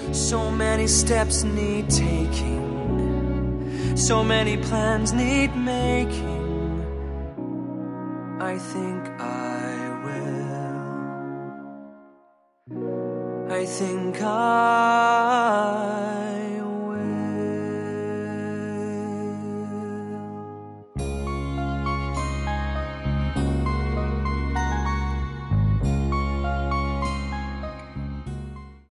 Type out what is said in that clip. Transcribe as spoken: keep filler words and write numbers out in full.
So many steps need taking, so many plans need making. I think I will. I think I